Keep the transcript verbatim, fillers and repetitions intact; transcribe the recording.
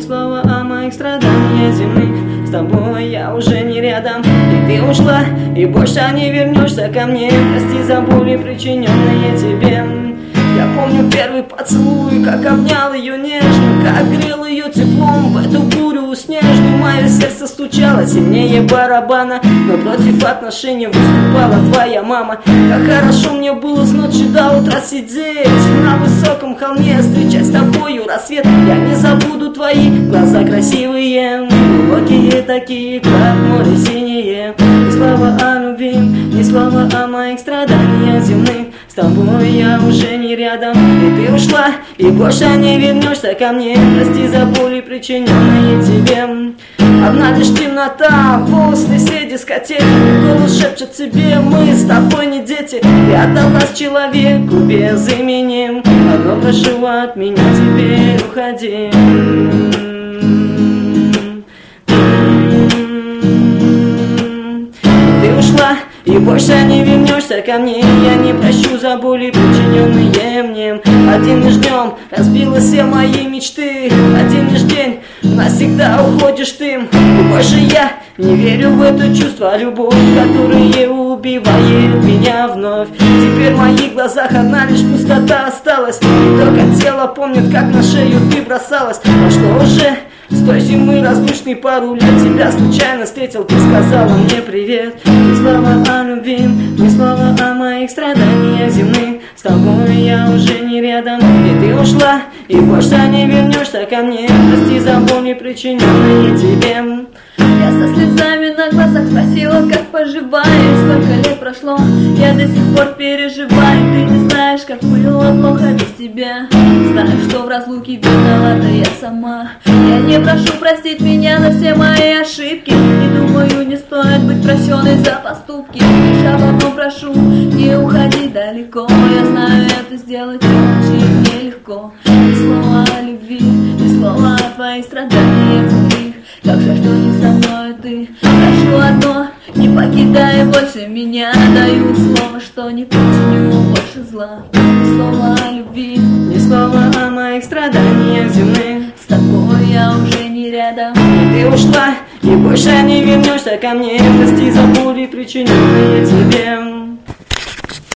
слова о моих страданиях земных. С тобой я уже не рядом, и ты ушла, и больше не вернешься ко мне. Прости за боли, причиненные тебе. Я помню первый поцелуй, как обнял ее нежно, как грел ее теплом в эту бурю снежную. Мое сердце стучало сильнее барабана, но против отношений выступала твоя мама. Как хорошо мне было с ночи до утра сидеть на высоком холме, встречать с тобою рассвет. Я не забуду твои глаза красивые, глубокие такие, как море синее. Ни слова о любви, ни слова о моих страданиях земных. С тобой я уже не рядом, и ты ушла, и больше не вернешься ко мне. Прости за боли, причиненные тебе. Одна лишь темнота после всей дискотеки, голос шепчет тебе: мы с тобой не дети. Ты отдалась человеку без имени, одно прошу от меня, теперь уходи. Ты ушла, и больше не вернешься ко мне. Я не прощу за боли, причиненные мне. Один лишь днем разбилась все мои мечты. Один лишь день, навсегда уходишь ты. И больше я не верю в это чувство, любовь, которая убивает меня вновь. Теперь в моих глазах одна лишь пустота осталась, и только тело помнит, как на шею ты бросалась. А что уже с той зимы разлучный пару лет, тебя случайно встретил, ты сказала мне привет. Ни слова о любви, ни слова о моих страданиях земных. С тобой я уже не рядом, и ты ушла, и больше не вернешься ко мне. Прости за боли, причиненные тебе. Я со слезами на глазах спросила, как поживаешь. Сколько лет прошло, я до сих пор переживаю. Ты не знаешь, как было плохо без тебя. Знаю, что в разлуке виновата я сама. Я не прошу простить меня за все мои ошибки, и думаю, не стоит быть прощенной за поступки. Лишь об одном прошу: не уходи далеко. Я знаю, это сделать очень нелегко. Ни слова о любви, ни слова о твоих страданиях земных. Как жаль, что не со мной ты. Прошу одно: не покидай больше меня. Даю слово, что не причиню больше зла. Ни слова о любви, ни слова о моих страданиях земных. с тобой я уже не рядом, и ты ушла, и больше не вернешься ко мне. Прости за боли, причиненные тебе.